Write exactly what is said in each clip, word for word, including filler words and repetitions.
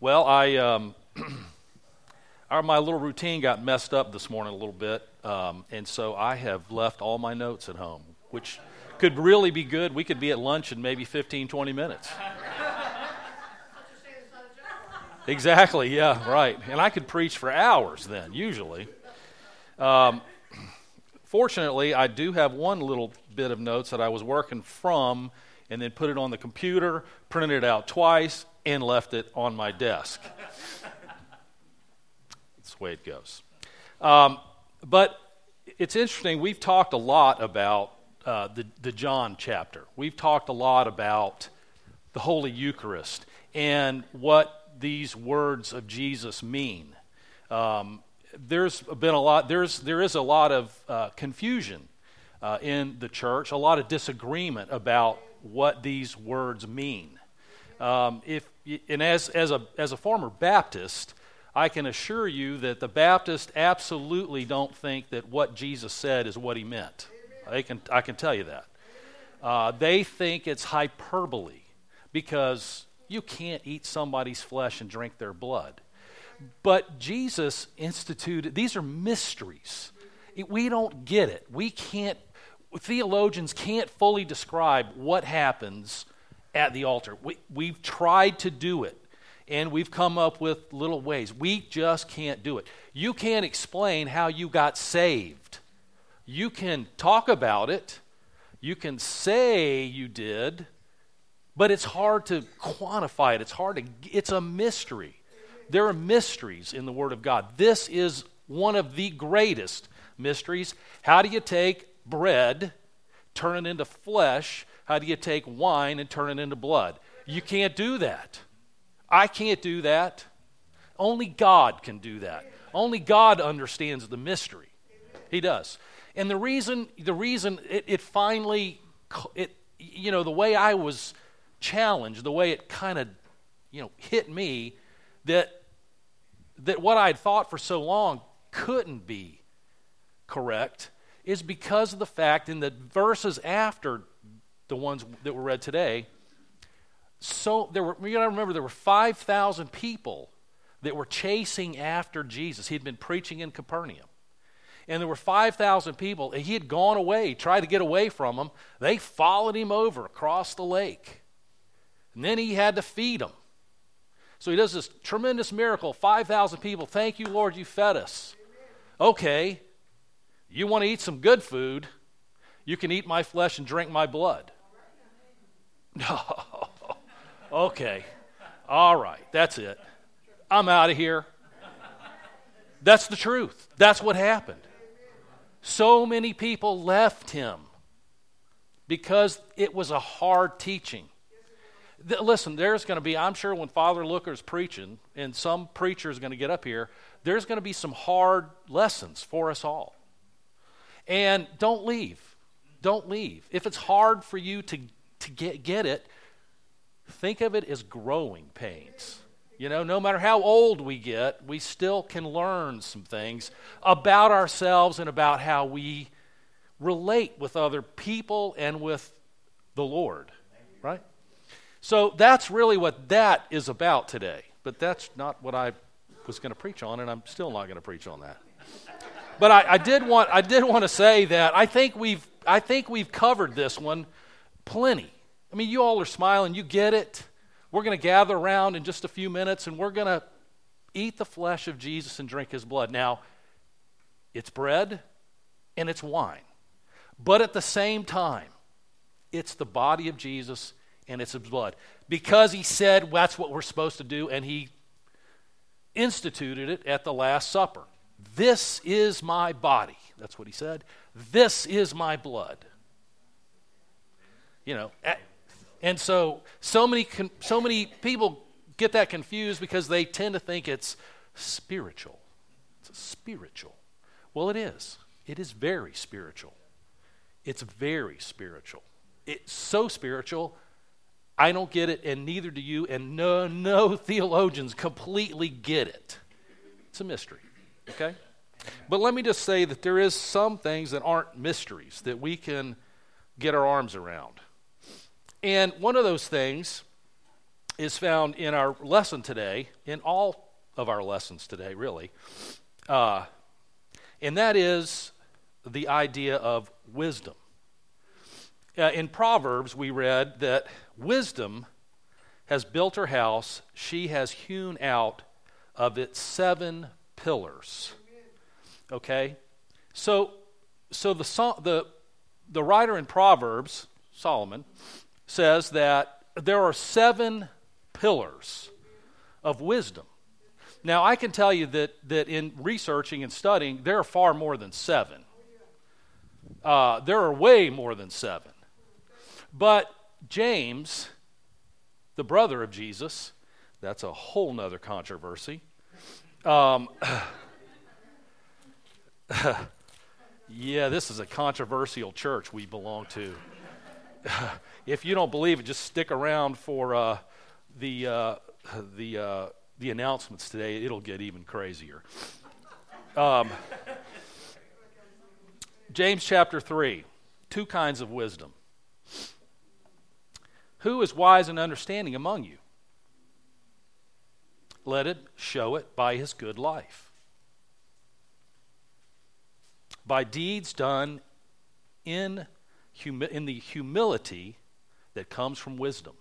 Well, I um, our, my little routine got messed up this morning a little bit, um, and so I have left all my notes at home, which could really be good. We could be at lunch in maybe fifteen, twenty minutes. Exactly, yeah, right. And I could preach for hours then, usually. Um, fortunately, I do have one little bit of notes that I was working from and then put it on the computer, printed it out twice, and left it on my desk. That's the way it goes. Um, but it's interesting, we've talked a lot about uh, the, the John chapter. We've talked a lot about the Holy Eucharist and what these words of Jesus mean. Um, there's been a lot, there's, there is a lot of uh, confusion uh, in the church, a lot of disagreement about what these words mean. Um, if and as as a as a former Baptist, I can assure you that the Baptists absolutely don't think that what Jesus said is what he meant. I can I can tell you that. Uh, they think it's hyperbole because you can't eat somebody's flesh and drink their blood. But Jesus instituted, these are mysteries. We don't get it. We can't, theologians can't fully describe what happens at the altar. We, we've tried to do it, and we've come up with little ways. We just can't do it. You can't explain how you got saved. You can talk about it. You can say you did, but it's hard to quantify it. It's hard to, it's a mystery. There are mysteries in the Word of God. This is one of the greatest mysteries. How do you take bread, turn it into flesh? How do you take wine and turn it into blood? You can't do that. I can't do that. Only God can do that. Only God understands the mystery. He does. And the reason, the reason it, it finally, it you know, the way I was challenged, the way it kind of, you know, hit me, that that what I had thought for so long couldn't be correct, is because of the fact in the verses after the ones that were read today, so there were, you got to remember, there were five thousand people that were chasing after Jesus. He'd been preaching in Capernaum. And there were five thousand people, and he had gone away, tried to get away from them. They followed him over across the lake. And then he had to feed them. So he does this tremendous miracle. five thousand people, thank you, Lord, you fed us. Okay, you want to eat some good food, you can eat my flesh and drink my blood. No. Okay. All right, that's it. I'm out of here. That's the truth. That's what happened. So many people left him because it was a hard teaching. Listen, there's going to be, I'm sure when Father Looker's preaching, and some preacher is going to get up here, there's going to be some hard lessons for us all. And don't leave. Don't leave. If it's hard for you to, to get, get it, think of it as growing pains. You know, no matter how old we get, we still can learn some things about ourselves and about how we relate with other people and with the Lord, right? So that's really what that is about today. But that's not what I was going to preach on, and I'm still not going to preach on that. But I, I did want I did want to say that I think we've I think we've covered this one plenty. I mean, you all are smiling, you get it. We're going to gather around in just a few minutes, and we're going to eat the flesh of Jesus and drink his blood. Now, it's bread and it's wine. But at the same time, it's the body of Jesus and it's his blood. Because he said that's what we're supposed to do, and he instituted it at the Last Supper. This is my body. That's what he said. This is my blood. You know, and so so many so many people get that confused because they tend to think it's spiritual. It's spiritual. Well, it is. It is very spiritual. It's very spiritual. It's so spiritual, I don't get it, and neither do you, and no, no theologians completely get it. It's a mystery, okay? But let me just say that there is some things that aren't mysteries that we can get our arms around. And one of those things is found in our lesson today, in all of our lessons today, really. Uh, and that is the idea of wisdom. Uh, in Proverbs, we read that wisdom has built her house, she has hewn out of its seven pillars. Okay? So so the the the writer in Proverbs, Solomon, says that there are seven pillars of wisdom. Now, I can tell you that, that in researching and studying, there are far more than seven. Uh, there are way more than seven. But James, the brother of Jesus, that's a whole nother controversy. Um, yeah, this is a controversial church we belong to. If you don't believe it, just stick around for uh, the uh, the uh, the announcements today. It'll get even crazier. Um, James chapter three, two kinds of wisdom. Who is wise and understanding among you? Let it show it by his good life, by deeds done in humi- in the humility that comes from wisdom.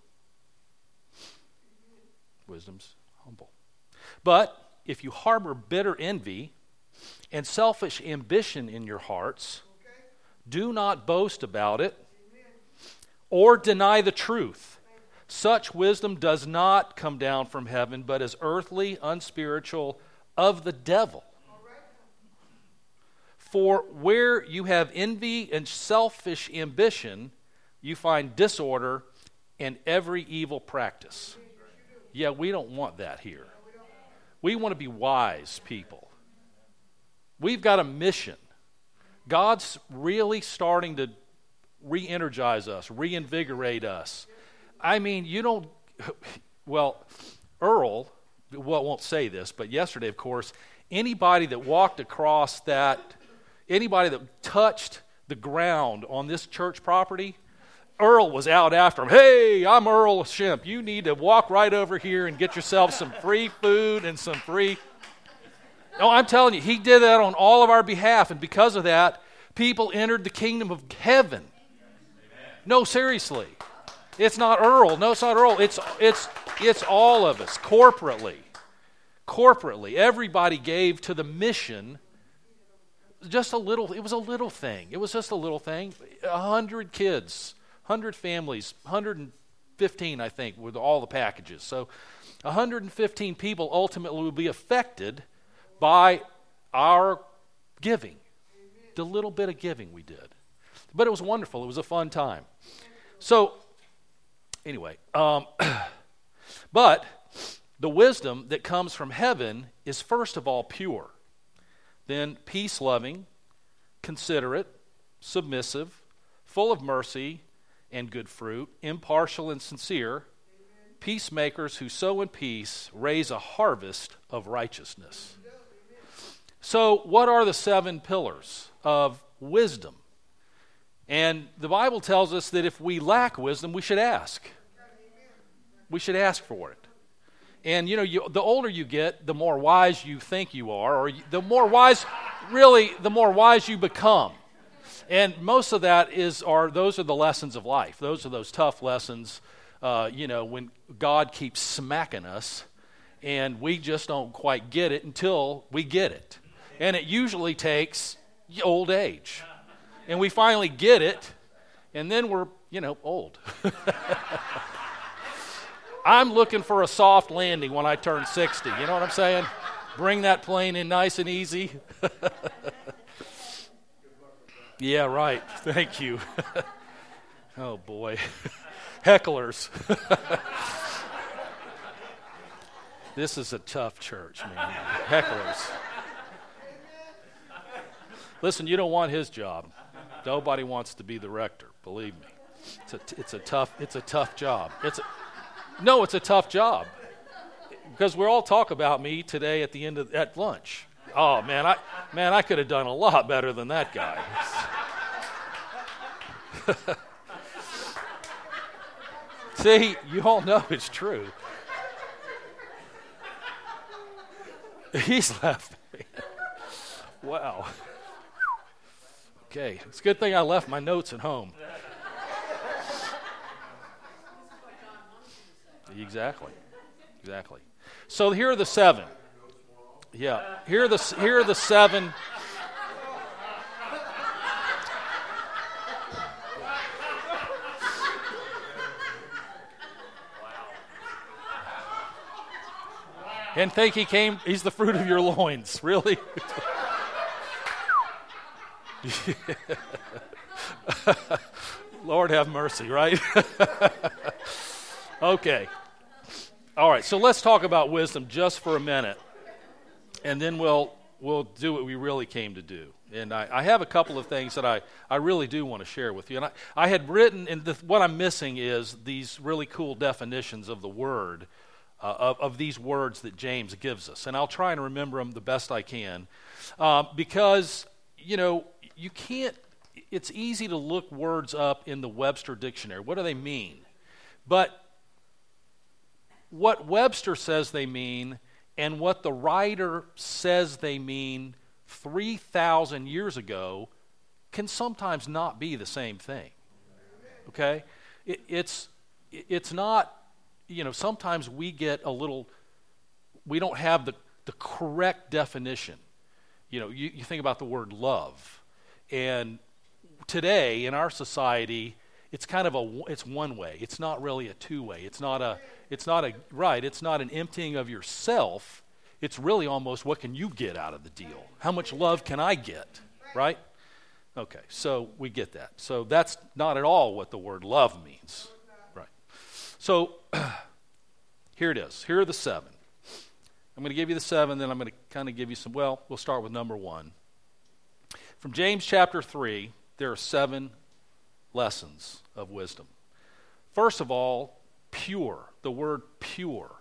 Wisdom's humble. But if you harbor bitter envy and selfish ambition in your hearts, do not boast about it or deny the truth. Such wisdom does not come down from heaven, but is earthly, unspiritual, of the devil. For where you have envy and selfish ambition, you find disorder and every evil practice. Yeah, we don't want that here. We want to be wise people. We've got a mission. God's really starting to re-energize us, reinvigorate us. I mean, you don't, well, Earl, well, won't say this, but yesterday, of course, anybody that walked across that, anybody that touched the ground on this church property, Earl was out after him. Hey, I'm Earl Shemp. You need to walk right over here and get yourself some free food and some free... No, I'm telling you, he did that on all of our behalf, and because of that, people entered the kingdom of heaven. No, seriously. It's not Earl. No, it's not Earl. It's it's it's all of us, corporately. Corporately. Everybody gave to the mission just a little, it was a little thing. It was just a little thing. A hundred kids, hundred families, one hundred fifteen, I think, with all the packages. So one hundred fifteen people ultimately will be affected by our giving. The little bit of giving we did. But it was wonderful. It was a fun time. So, anyway, um, but the wisdom that comes from heaven is first of all pure, then peace-loving, considerate, submissive, full of mercy and good fruit, impartial and sincere, peacemakers who sow in peace raise a harvest of righteousness. So, what are the seven pillars of wisdom? And the Bible tells us that if we lack wisdom, we should ask. We should ask for it. And, you know, you, the older you get, the more wise you think you are, or you, the more wise, really, the more wise you become. And most of that is, are those are the lessons of life. Those are those tough lessons, uh, you know, when God keeps smacking us, and we just don't quite get it until we get it. And it usually takes old age. And we finally get it, and then we're, you know, old. I'm looking for a soft landing when I turn sixty. You know what I'm saying? Bring that plane in nice and easy. Yeah, right. Thank you. Oh, boy. Hecklers. This is a tough church, man. Hecklers. Listen, you don't want his job. Nobody wants to be the rector, believe me. It's a, it's a tough, it's a tough job. It's a, no, it's a tough job. Because we all talk about me today at the end of at lunch. Oh man, I man, I could have done a lot better than that guy. See, you all know it's true. He's laughing. Wow. Okay, it's a good thing I left my notes at home. Exactly. Exactly. So here are the seven. Yeah. Here are the here are the seven. And think he came, he's the fruit of your loins. Really? Lord have mercy, right? Okay. All right, so let's talk about wisdom just for a minute, and then we'll we'll do what we really came to do. And I, I have a couple of things that I, I really do want to share with you. And I, I had written, and the, what I'm missing is these really cool definitions of the word, uh, of, of these words that James gives us. And I'll try and remember them the best I can. Uh, because, you know, you can't, it's easy to look words up in the Webster Dictionary. What do they mean? But what Webster says they mean and what the writer says they mean three thousand years ago can sometimes not be the same thing. Okay? It, it's, it's not, you know, sometimes we get a little, we don't have the, the correct definition. You know, you, you think about the word love. And today in our society, it's kind of a, it's one way. It's not really a two way. It's not a, it's not a, right, it's not an emptying of yourself. It's really almost what can you get out of the deal? How much love can I get, right? Okay, so we get that. So that's not at all what the word love means, right? So here it is. Here are the seven. I'm going to give you the seven, then I'm going to kind of give you some, well, we'll start with number one. From James chapter three, there are seven lessons of wisdom. First of all, pure, the word pure.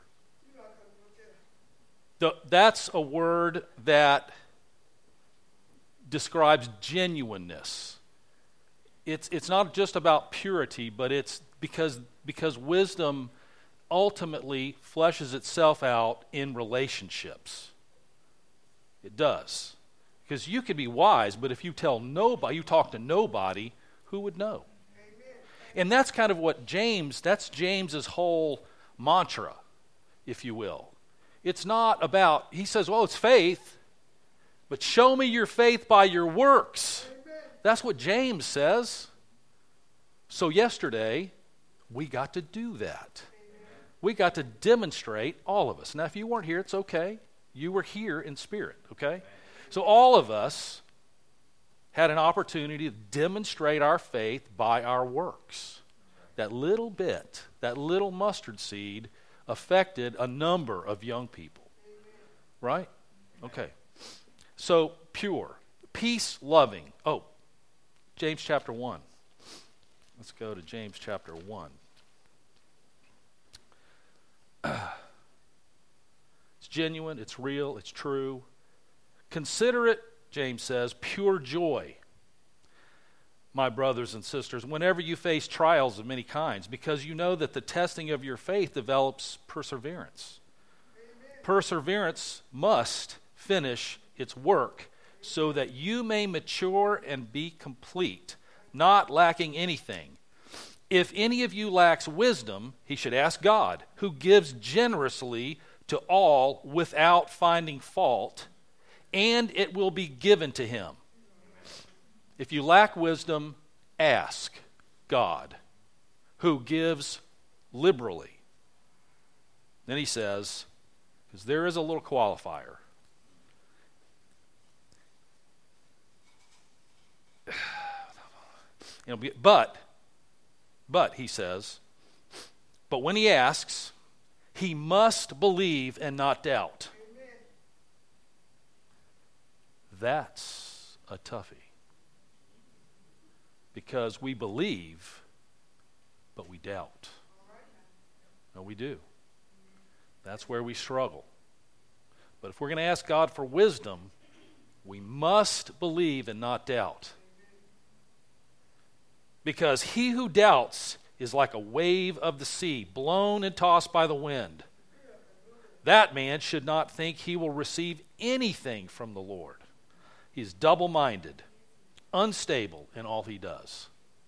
The, that's a word that describes genuineness. It's it's not just about purity, but it's because because wisdom ultimately fleshes itself out in relationships. It does. Because you can be wise, but if you tell nobody, you talk to nobody, who would know? Amen. And that's kind of what James, that's James's whole mantra, if you will. It's not about, he says, well, it's faith, but show me your faith by your works. Amen. That's what James says. So yesterday, we got to do that. Amen. We got to demonstrate, all of us. Now, if you weren't here, it's okay. You were here in spirit, okay? Amen. So all of us had an opportunity to demonstrate our faith by our works. That little bit, that little mustard seed affected a number of young people. Right? Okay. So, pure. Peace-loving. Oh, James chapter one. Let's go to James chapter one. It's genuine, it's real, it's true. Consider it, James says, pure joy, my brothers and sisters, whenever you face trials of many kinds, because you know that the testing of your faith develops perseverance. Amen. Perseverance must finish its work so that you may mature and be complete, not lacking anything. If any of you lacks wisdom, he should ask God, who gives generously to all without finding fault, and it will be given to him. If you lack wisdom, ask God, who gives liberally. Then he says, because there is a little qualifier. You know, but, but, he says, but when he asks, he must believe and not doubt. Amen. That's a toughie. Because we believe, but we doubt. No, we do. That's where we struggle. But if we're going to ask God for wisdom, we must believe and not doubt. Because he who doubts is like a wave of the sea, blown and tossed by the wind. that man should not think he will receive anything from the Lord. He's double-minded, unstable in all he does.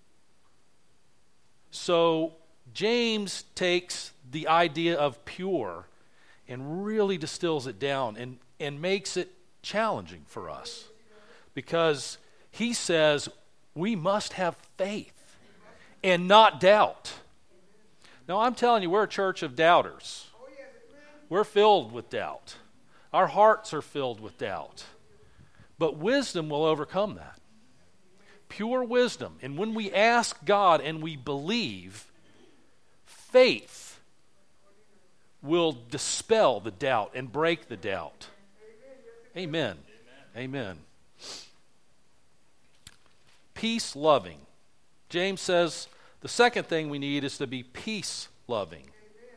So James takes the idea of pure and really distills it down and, and makes it challenging for us. Because he says we must have faith and not doubt. Now, I'm telling you, we're a church of doubters. We're filled with doubt. Our hearts are filled with doubt. But wisdom will overcome that. Pure wisdom. And when we ask God and we believe, faith will dispel the doubt and break the doubt. Amen. Amen. Peace loving. James says the second thing we need is to be peace loving.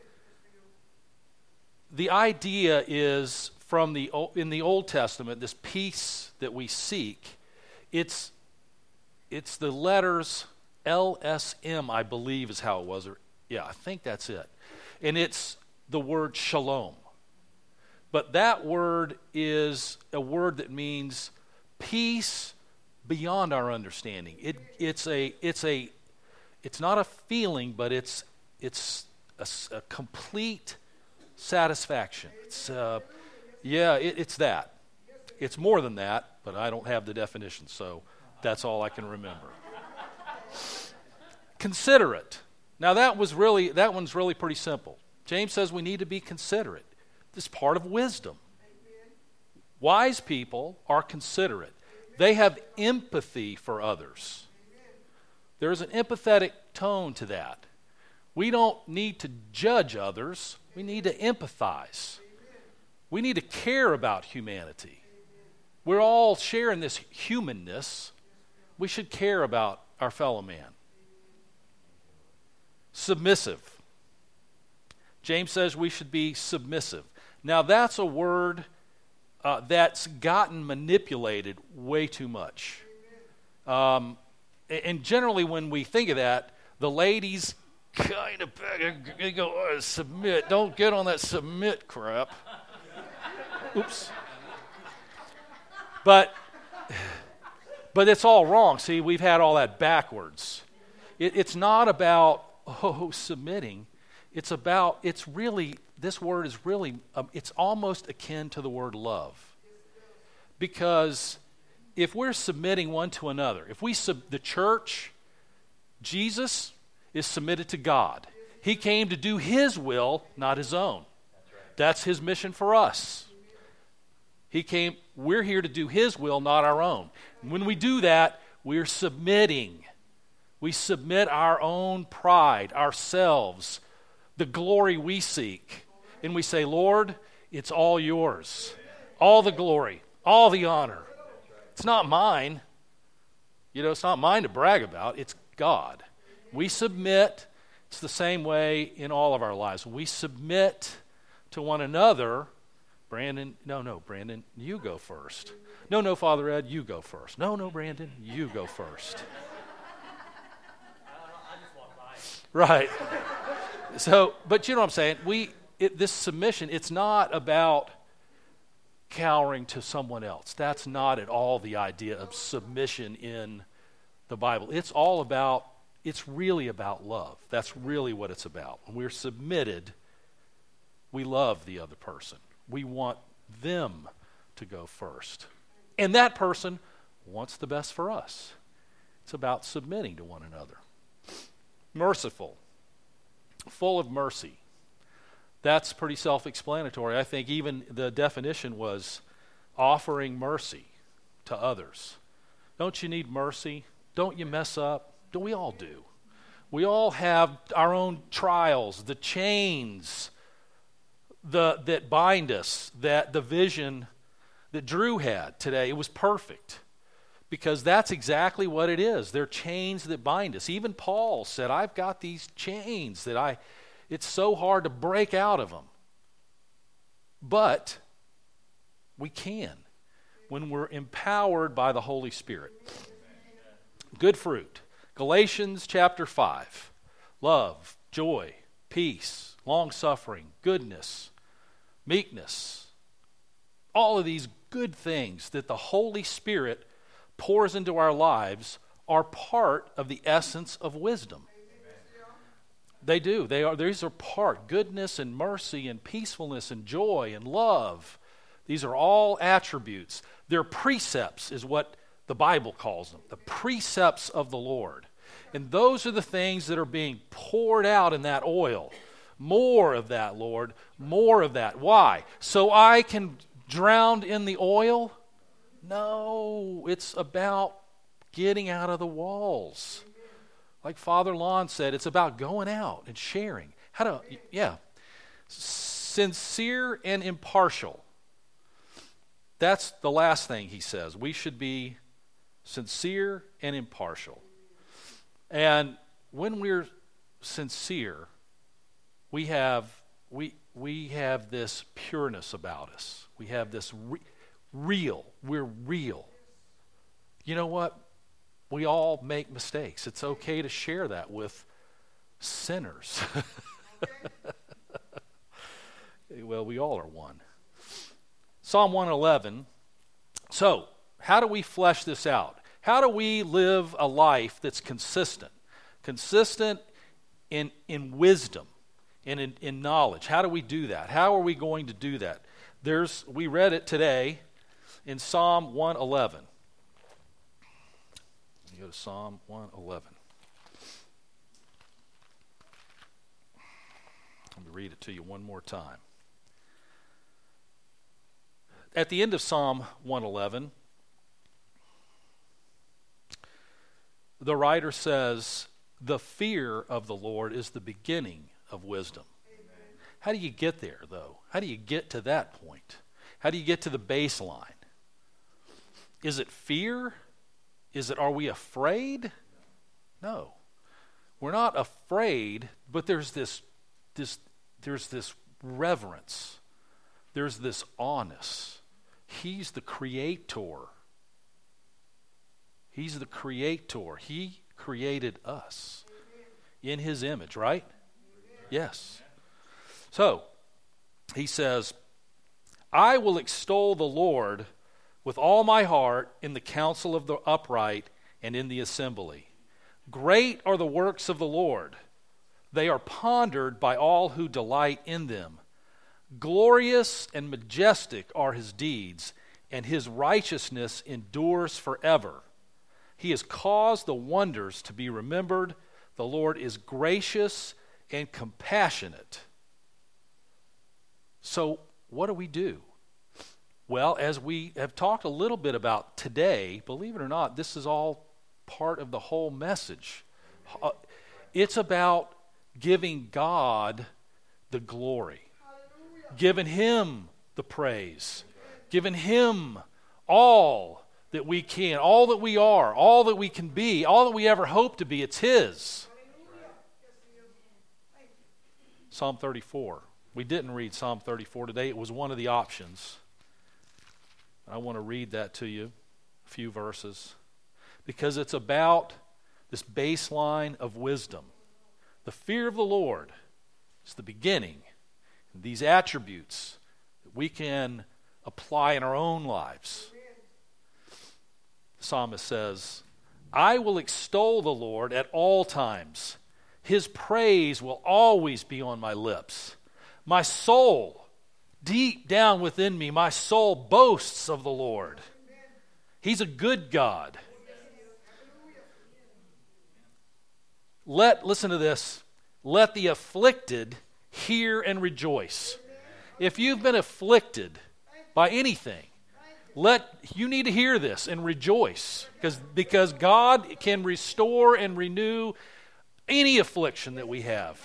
The idea is from the in the Old Testament, this peace that we seek, it's it's the letters L S M, I believe is how it was. Or, yeah, I think that's it. And it's the word shalom. But that word is a word that means peace beyond our understanding. It it's a it's a it's not a feeling, but it's it's a, a complete satisfaction. It's uh, yeah, it, it's that. It's more than that, but I don't have the definition, so that's all I can remember. Considerate. Now that was really that one's really pretty simple. James says we need to be considerate. This is part of wisdom. Wise people are considerate. They have empathy for others. There's an empathetic tone to that. We don't need to judge others. We need to empathize. We need to care about humanity. We're all sharing this humanness. We should care about our fellow man. Submissive. James says we should be submissive. Now that's a word uh, that's gotten manipulated way too much. Um, and generally when we think of that, the ladies kind of they go, oh, submit. Don't get on that submit crap. Oops. But, but it's all wrong. See, we've had all that backwards. It, it's not about, oh, submitting. It's about, it's really, this word is really, um, it's almost akin to the word love. Because if we're submitting one to another, if we, sub, the church, Jesus is submitted to God. He came to do His will, not His own. That's His mission for us. He came, we're here to do His will, not our own. And when we do that, we're submitting. We submit our own pride, ourselves, the glory we seek. And we say, Lord, it's all yours. All the glory, all the honor. It's not mine. You know, it's not mine to brag about. It's God. We submit. It's the same way in all of our lives. We submit to one another. Brandon, no, no, Brandon, you go first. No, no, Father Ed, you go first. No, no, Brandon, you go first. I just walked by. Right. So, but you know what I'm saying? We it, this submission, it's not about cowering to someone else. That's not at all the idea of submission in the Bible. It's all about, it's really about love. That's really what it's about. When we're submitted, we love the other person. We want them to go first. And that person wants the best for us. It's about submitting to one another. Merciful. Full of mercy. That's pretty self-explanatory. I think even the definition was offering mercy to others. Don't you need mercy? Don't you mess up? Don't we all do? We all have our own trials, the chains the that bind us, that the vision that Drew had today. It was perfect because that's exactly what it is. They're chains that bind us. Even Paul said, I've got these chains that I, it's so hard to break out of them. But we can when we're empowered by the Holy Spirit. Good fruit. Galatians chapter five. Love, joy, peace, long-suffering, goodness, meekness. All of these good things that the Holy Spirit pours into our lives are part of the essence of wisdom. They do. They are. These are part. Goodness and mercy and peacefulness and joy and love. These are all attributes. They're precepts is what the Bible calls them. The precepts of the Lord. And those are the things that are being poured out in that oil. More of that, Lord. More of that. Why? So I can drown in the oil? No. It's about getting out of the walls. Like Father Lon said, it's about going out and sharing. How to, yeah. Sincere and impartial. That's the last thing he says. We should be sincere and impartial. And when we're sincere, we have we we have this pureness about us. We have this re- real. We're real. You know what? We all make mistakes. It's okay to share that with sinners. Well, we all are one. Psalm one eleven. So, how do we flesh this out? How do we live a life that's consistent? Consistent in, in wisdom and in, in knowledge. How do we do that? How are we going to do that? There's we read it today in Psalm one eleven. You go to Psalm one eleven. Let me read it to you one more time. At the end of Psalm one eleven, the writer says, the fear of the Lord is the beginning of wisdom. Amen. How do you get there, though? How do you get to that point? How do you get to the baseline? Is it fear? Is it, are we afraid? No. We're not afraid, but there's this, this, there's this reverence. There's this awness. He's the creator. He's the creator. He created us in his image, right? Yes. So, he says, I will extol the Lord with all my heart in the council of the upright and in the assembly. Great are the works of the Lord. They are pondered by all who delight in them. Glorious and majestic are his deeds, and his righteousness endures forever. He has caused the wonders to be remembered. The Lord is gracious and compassionate. So, what do we do? Well, as we have talked a little bit about today, believe it or not, this is all part of the whole message. Uh, it's about giving God the glory, giving him the praise, giving him all that we can, all that we are, all that we can be, all that we ever hope to be. It's his. Psalm thirty-four. We didn't read Psalm thirty-four today. It was one of the options. I want to read that to you, a few verses, because it's about this baseline of wisdom. The fear of the Lord is the beginning. These attributes that we can apply in our own lives. The psalmist says, I will extol the Lord at all times. His praise will always be on my lips. My soul, deep down within me, my soul boasts of the Lord. He's a good God. Let, listen to this, let the afflicted hear and rejoice. If you've been afflicted by anything, let you need to hear this and rejoice, because because God can restore and renew any affliction that we have.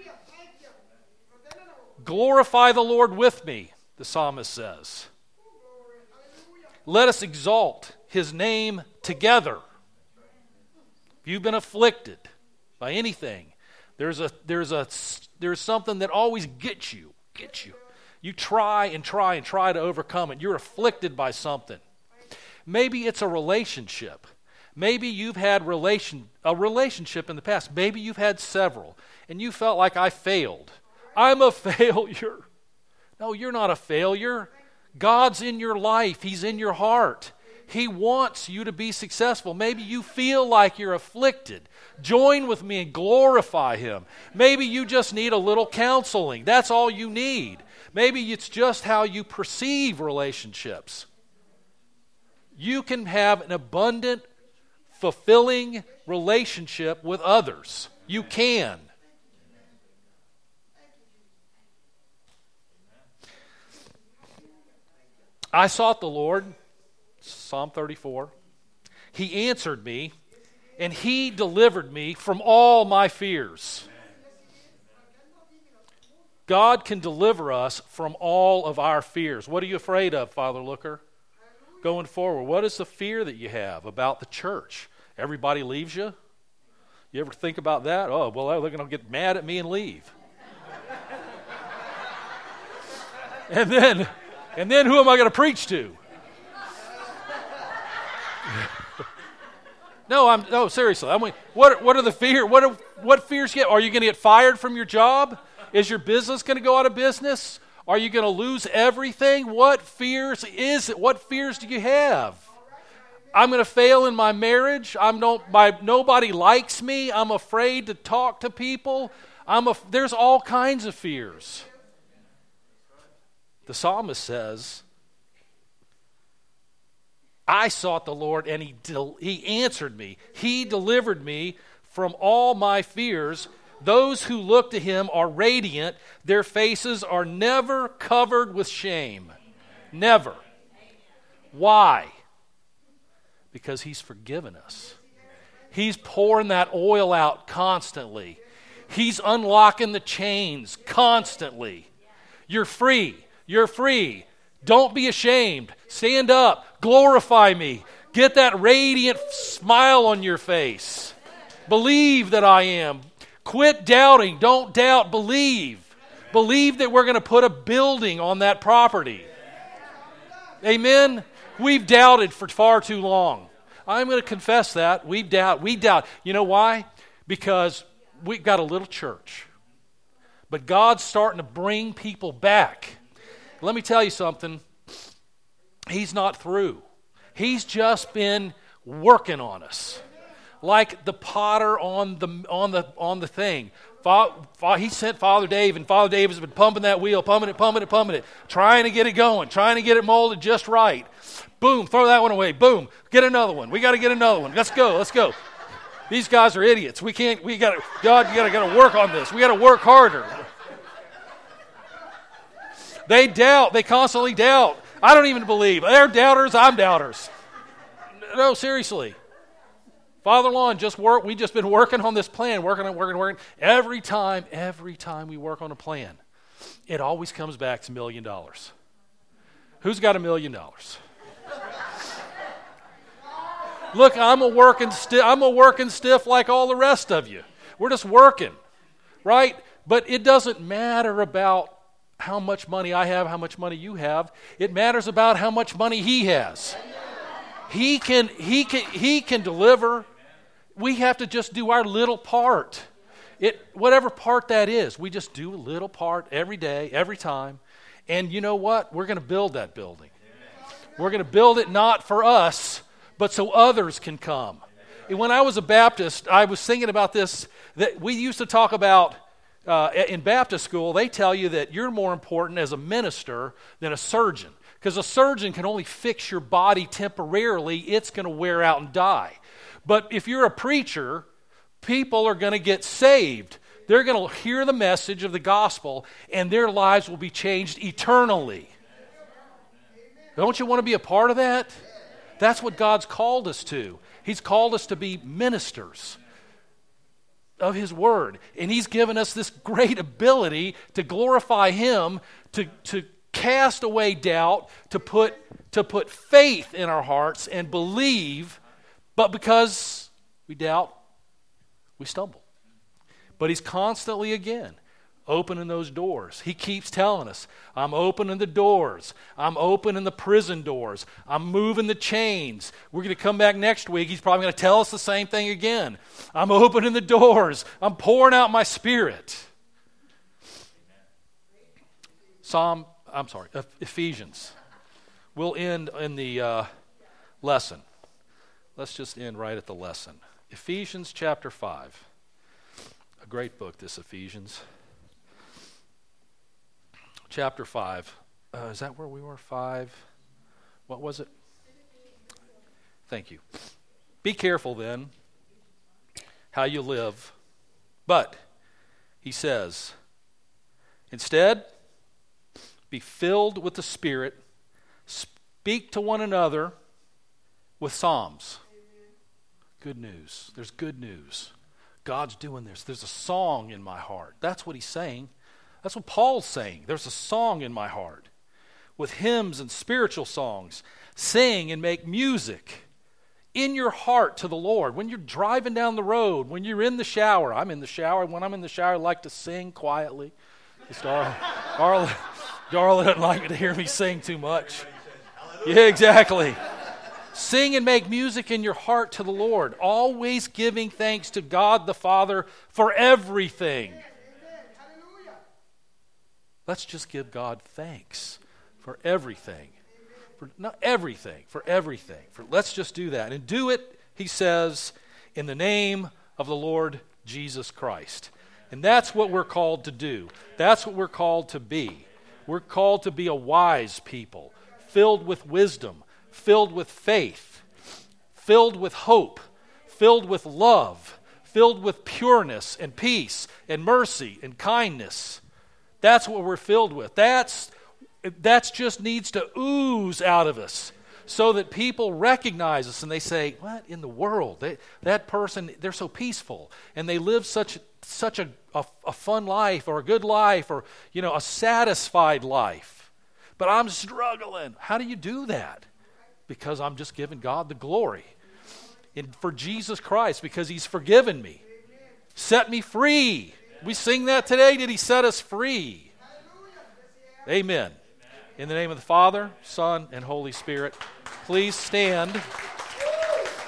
Glorify the Lord with me, the psalmist says. Let us exalt his name together. If you've been afflicted by anything, there's a there's a there's something that always gets you, gets you. You try and try and try to overcome it. You're afflicted by something. Maybe it's a relationship. Maybe you've had relation a relationship in the past. Maybe you've had several, and you felt like I failed. I'm a failure. No, you're not a failure. God's in your life. He's in your heart. He wants you to be successful. Maybe you feel like you're afflicted. Join with me and glorify Him. Maybe you just need a little counseling. That's all you need. Maybe it's just how you perceive relationships. You can have an abundant, fulfilling relationship with others. You can. I sought the Lord, Psalm thirty-four. He answered me, and He delivered me from all my fears. God can deliver us from all of our fears. What are you afraid of, Father Looker? Going forward, what is the fear that you have about the church? Everybody leaves you? You ever think about that? Oh, well, they're going to get mad at me and leave. and then, and then who am I going to preach to? No, I'm no seriously. I mean, what what are the fear? What are, what fears you get? Are you going to get fired from your job? Is your business going to go out of business? Are you going to lose everything? What fears is it? What fears do you have? I'm going to fail in my marriage. I'm no, my nobody likes me. I'm afraid to talk to people. I'm a, there's all kinds of fears. The psalmist says, I sought the Lord, and he, del- he answered me. He delivered me from all my fears. Those who look to Him are radiant. Their faces are never covered with shame. Never. Why? Because He's forgiven us. He's pouring that oil out constantly. He's unlocking the chains constantly. You're free. You're free. Don't be ashamed. Stand up. Glorify me. Get that radiant smile on your face. Believe that I am. Quit doubting. Don't doubt. Believe. Believe that we're going to put a building on that property. Amen? We've doubted for far too long. I'm going to confess that. We've doubt. We doubt. You know why? Because we've got a little church. But God's starting to bring people back. Let me tell you something. He's not through. He's just been working on us. Like the potter on the on the on the thing. Fa, fa, he sent Father Dave, and Father Dave has been pumping that wheel, pumping it, pumping it, pumping it, trying to get it going, trying to get it molded just right. Boom, throw that one away. Boom, get another one. We got to get another one. Let's go, let's go. These guys are idiots. We can't. We got to. God, you got to got to work on this. We got to work harder. They doubt. They constantly doubt. I don't even believe. They're doubters. I'm doubters. No, seriously. Father-in-law and just work. We've just been working on this plan, working on, working, working. Every time, every time we work on a plan, it always comes back to a million dollars. Who's got a million dollars? Look, I'm a working stiff. I'm a working stiff like all the rest of you. We're just working, right? But it doesn't matter about how much money I have, how much money you have. It matters about how much money He has. He can. He can. He can deliver. We have to just do our little part. It, whatever part that is, we just do a little part every day, every time. And you know what? We're going to build that building. We're going to build it not for us, but so others can come. And when I was a Baptist, I was thinking about this, that we used to talk about, uh, in Baptist school, they tell you that you're more important as a minister than a surgeon. Because a surgeon can only fix your body temporarily. It's going to wear out and die. But if you're a preacher, people are going to get saved. They're going to hear the message of the gospel, and their lives will be changed eternally. Don't you want to be a part of that? That's what God's called us to. He's called us to be ministers of His Word. And He's given us this great ability to glorify Him, to, to cast away doubt, to put, to put faith in our hearts and believe. But because we doubt, we stumble. But He's constantly, again, opening those doors. He keeps telling us, I'm opening the doors. I'm opening the prison doors. I'm moving the chains. We're going to come back next week. He's probably going to tell us the same thing again. I'm opening the doors. I'm pouring out my Spirit. Psalm I'm sorry, Ephesians. We'll end in the uh, lesson. Let's just end right at the lesson. Ephesians chapter five. A great book, this Ephesians. Chapter five. Uh, is that where we were? Five. What was it? Thank you. Be careful then how you live. But, he says, instead, be filled with the Spirit, speak to one another with psalms. Good news. There's good news. God's doing this. There's a song in my heart. That's what he's saying. That's what Paul's saying. There's a song in my heart. With hymns and spiritual songs, sing and make music in your heart to the Lord. When you're driving down the road, when you're in the shower. I'm in the shower. When I'm in the shower, I like to sing quietly. Darla, Darla, Darla doesn't like to hear me sing too much. Yeah, exactly. Sing and make music in your heart to the Lord, always giving thanks to God the Father for everything. Let's just give God thanks for everything. For not everything, for everything. For, let's just do that. And do it, he says, in the name of the Lord Jesus Christ. And that's what we're called to do. That's what we're called to be. We're called to be a wise people, filled with wisdom, filled with faith, filled with hope, filled with love, filled with pureness and peace and mercy and kindness. That's what we're filled with. That's That just needs to ooze out of us so that people recognize us and they say, what in the world? They, that person, they're so peaceful and they live such such a, a, a fun life or a good life or, you know, a satisfied life. But I'm struggling. How do you do that? Because I'm just giving God the glory. And for Jesus Christ, because he's forgiven me. Set me free. We sing that today. Did he set us free? Amen. In the name of the Father, Son, and Holy Spirit, please stand.